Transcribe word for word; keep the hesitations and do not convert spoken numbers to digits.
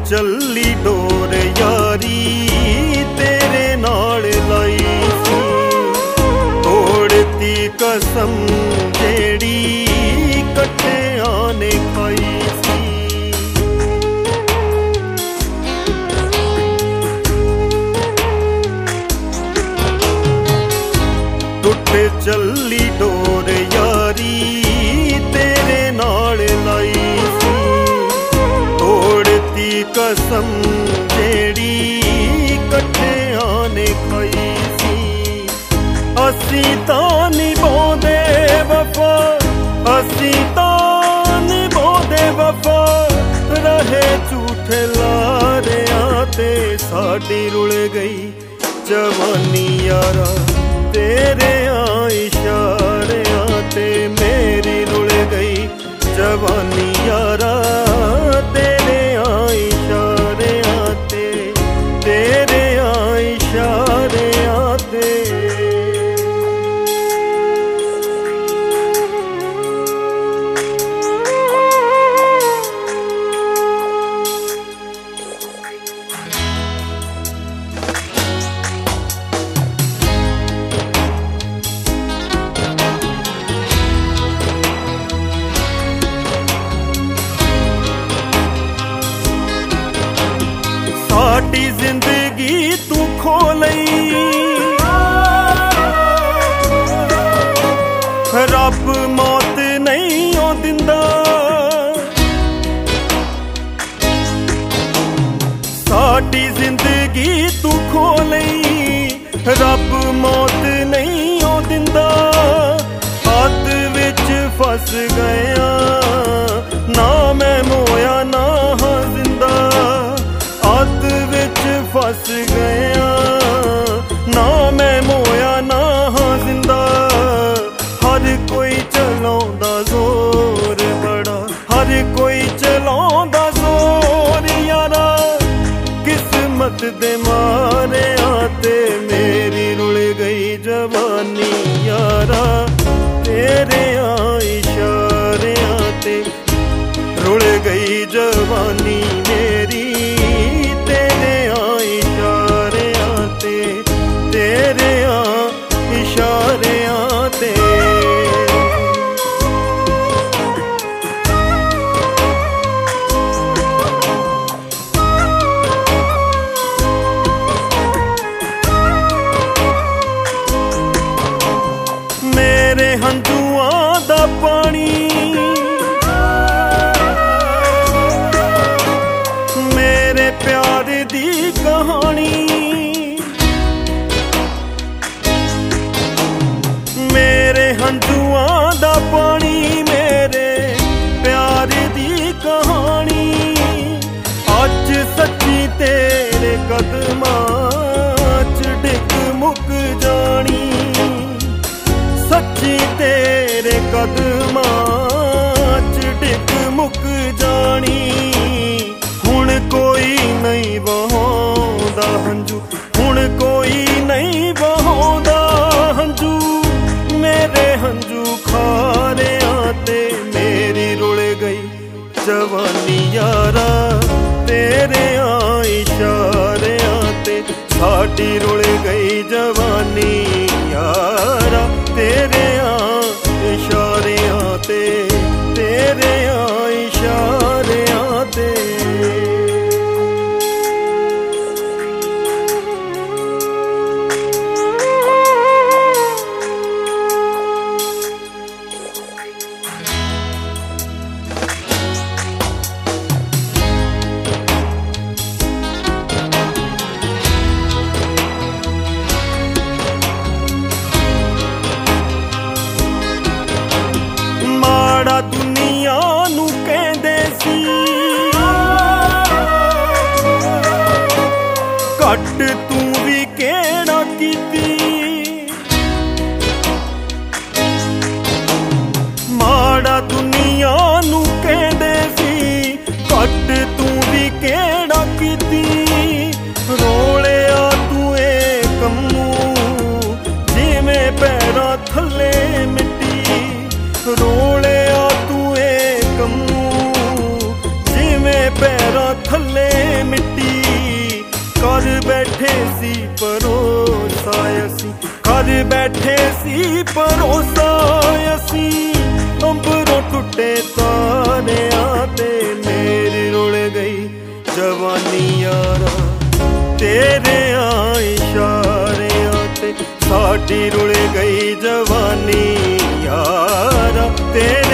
ਚੱਲੀ ਡੋਰ ਯਾਰੀ ਤੇਰੇ ਨਾਲ ਲਾਈ ਸੀ, ਤੋੜਤੀ ਕਸਮ ਜਿਹੜੀ ਇਕੱਠਿਆਂ ਨੇ ਖਾਈ ਸੀ। ਟੁੱਟ ਚੱਲੀ ਡੋਰ ਯਾਰੀ ਤੇਰੇ ਨਾਲ ਲਾਈ ਸੀ, ਤੋੜਤੀ ਕਸਮ ਜਿਹੜੀ ਇਕੱਠਿਆਂ ਨੇ ਖਾਈ ਸੀ। ਅਸੀਂ ਤਾਂ ਨਿਭਾਉਂਦੇ ਵਫਾ, ਅਸੀਂ ਤਾਂ ਨਿਭਾਉਂਦੇ ਵਫਾ, ਰਹੇ ਝੂਠੇ ਲਾਰਿਆਂ ਤੇ ਸਾਡੀ ਰੁਲ ਗਈ ਜਵਾਨੀ ਯਾਰਾ ਤੇਰਿਆਂ ਇਸ਼ਾਰਿਆਂ ਤੇ ਮੇਰੀ ਰੁਲ ਗਈ ਜਵਾਨੀ ਯਾਰਾ ਤੇਰਿਆਂ ਇਸ਼ਾਰਿਆਂ ਤੇ, ਤੇਰਿਆਂ ਇਸ਼ਾਰਿਆਂ ਤੇ। ਸਾਡੀ ਜ਼ਿੰਦਗੀ ਤੂੰ ਖੋ ਲਈ, ਰੱਬ ਮੌਤ ਨਹੀਂ ਓ ਦਿੰਦਾ। ਸਾਡੀ ਜ਼ਿੰਦਗੀ ਤੂੰ ਖੋ ਲਈ, ਰੱਬ ਮੌਤ ਨਹੀਂ ਓ ਦਿੰਦਾ। ਹੱਥ ਵਿੱਚ ਫਸ ਗਿਆ ਨਾ ਮੈਂ ਮੋਇਆ ਨਾ ਹਾਂ ਜ਼ਿੰਦਾ, ਹੱਥ ਵਿੱਚ ਫਸ ਗਿਆ ਨਾ ਮੈਂ ਮੋਇਆ ਨਾ ਹਾਂ ਜ਼ਿੰਦਾ। ਹਰ ਕੋਈ ਚਲਾਉਂਦਾ ਜ਼ੋਰ ਬੜਾ, ਹਰ ਕੋਈ ਚਲਾਉਂਦਾ ਜ਼ੋਰ ਯਾਰਾ, ਕਿਸਮਤ ਦੇ ਮਾਰਿਆਂ ਤੇ ਮੇਰੀ ਰੁਲ ਗਈ ਜਵਾਨੀ ਯਾਰਾ ਤੇਰਿਆਂ ਇਸ਼ਾਰਿਆਂ ਤੇ, ਰੁਲ ਗਈ ਜਵਾਨੀ ਮੇਰੀ ਤੇਰਿਆਂ ਇਸ਼ਾਰਿਆਂ ਤੇ, ਤੇਰਿਆਂ ਇਸ਼ਾਰਿਆਂ ਤੇ। ਮੇਰੇ ਹੰਝੂਆਂ ਦਾ ਪਾਣੀ, ਮੇਰੇ ਪਿਆਰ ਦੀ ਕਹਾਣੀ, ਮੇਰੇ ਹੰਝੂਆਂ ਦਾ ਪਾਣੀ, ਮੇਰੇ ਪਿਆਰ ਦੀ ਕਹਾਣੀ। ਅੱਜ ਸੱਚੀ ਤੇਰੇ ਕਦਮਾਂ ਚ ਡਿੱਗ ਮੁੱਕ ਜਾਣੀ, ਸੱਚੀ ਤੇਰੇ ਕਦਮਾਂ ਚ ਡਿੱਗ ਮੁੱਕ ਜਾਣੀ। ਹੁਣ ਕੋਈ ਨਹੀਂ ਵਹਾਉਂਦਾ ਹੰਝੂ, ਹੁਣ ਕੋਈ ਨਹੀਂ ਵਹਾਉਂਦਾ ਹੰਝੂ, ਮੇਰੇ ਹੰਝੂ ਖਾਰਿਆਂ ਤੇ ਮੇਰੀ ਰੁਲ ਗਈ ਜਵਾਨੀ ਯਾਰਾ ਤੇਰਿਆਂ ਇਸ਼ਾਰਿਆਂ ਤੇ, ਸਾਡੀ ਰੁਲ ਗਈ ਜਵਾਨੀ ਯਾਰਾ ਤੇਰਿਆਂ ਇਸ਼ਾਰਿਆਂ ਤੇ, ਤੇਰਿਆਂ ਇਸ਼ਾਰਿਆਂ ਤੇ। बैठे सी भरोसा असी अंबरों टुटे तारियां ते मेरी रुल गई जवानी यारा तेरे इशारियां ते साडी रुल गई जवानी यारा ते